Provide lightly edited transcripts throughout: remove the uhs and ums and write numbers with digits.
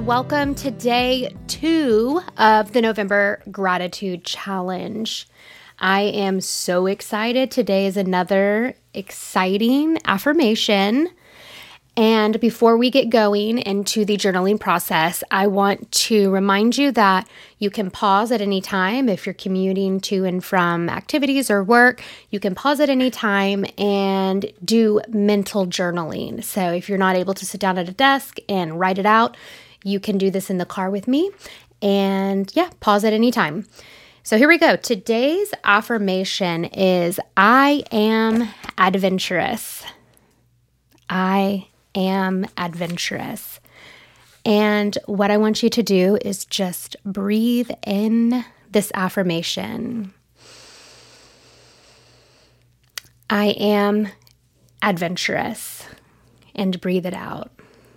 welcome to day 2 of the November Gratitude Challenge. I am so excited. Today is another exciting affirmation. And before we get going into the journaling process, I want to remind you that you can pause at any time. If you're commuting to and from activities or work, you can pause at any time and do mental journaling. So if you're not able to sit down at a desk and write it out, you can do this in the car with me. And pause at any time. So here we go. Today's affirmation is, I am adventurous. I am adventurous. And what I want you to do is just breathe in this affirmation. I am adventurous, and breathe it out.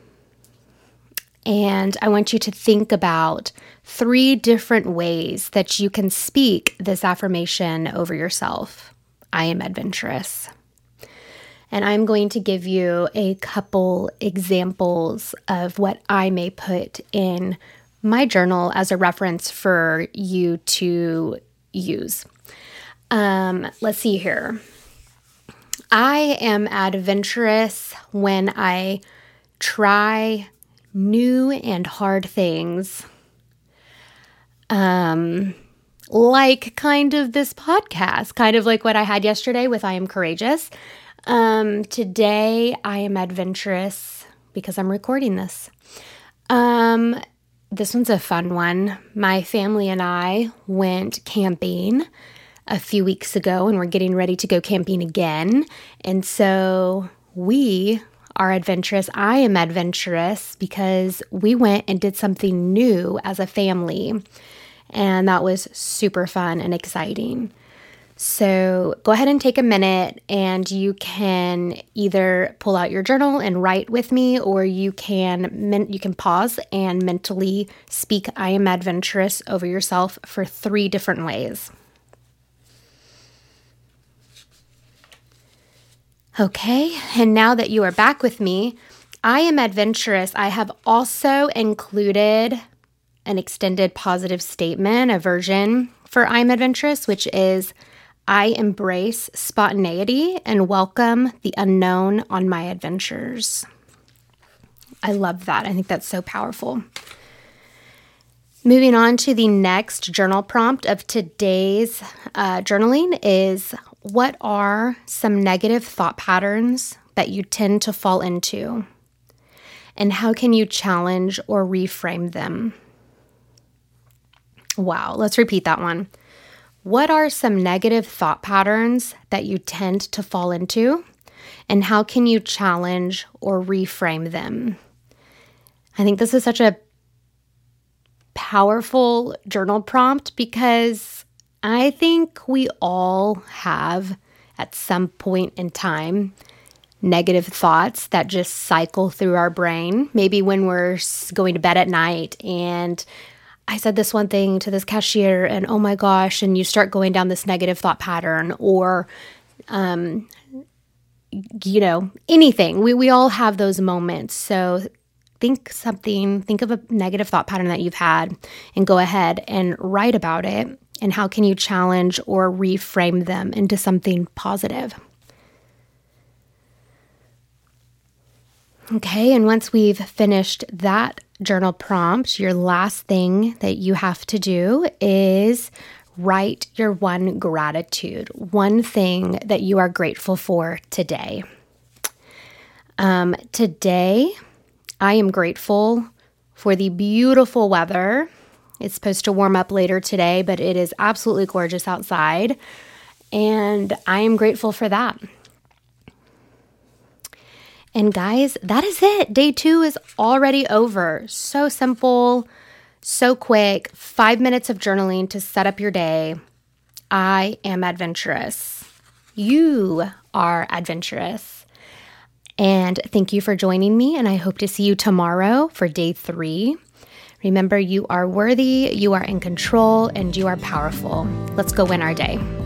And I want you to think about 3 different ways that you can speak this affirmation over yourself. I am adventurous. And I'm going to give you a couple examples of what I may put in my journal as a reference for you to use. Let's see here. I am adventurous when I try new and hard things. Like kind of this podcast, kind of like what I had yesterday with I Am Courageous. Today I am adventurous because I'm recording this. This one's a fun one. My family and I went camping a few weeks ago, and we're getting ready to go camping again. And so we are adventurous. I am adventurous because we went and did something new as a family. And that was super fun and exciting. So go ahead and take a minute, and you can either pull out your journal and write with me, or you can pause and mentally speak I am adventurous over yourself for 3 different ways. Okay, and now that you are back with me, I am adventurous. I have also included an extended positive statement, a version for I am adventurous, which is, I embrace spontaneity and welcome the unknown on my adventures. I love that. I think that's so powerful. Moving on to the next journal prompt of today's journaling is, what are some negative thought patterns that you tend to fall into? And how can you challenge or reframe them? Wow, let's repeat that one. What are some negative thought patterns that you tend to fall into? And how can you challenge or reframe them? I think this is such a powerful journal prompt because I think we all have, at some point in time, negative thoughts that just cycle through our brain. Maybe when we're going to bed at night and I said this one thing to this cashier and oh my gosh, and you start going down this negative thought pattern, or, anything. We all have those moments. So think of a negative thought pattern that you've had and go ahead and write about it. And how can you challenge or reframe them into something positive? Okay, and once we've finished that journal prompt, your last thing that you have to do is write your one gratitude, one thing that you are grateful for today. Today, I am grateful for the beautiful weather. It's supposed to warm up later today, but it is absolutely gorgeous outside, and I am grateful for that. And guys, that is it. Day 2 is already over. So simple, so quick. 5 minutes of journaling to set up your day. I am adventurous. You are adventurous. And thank you for joining me, and I hope to see you tomorrow for day 3. Remember, you are worthy, you are in control, and you are powerful. Let's go win our day.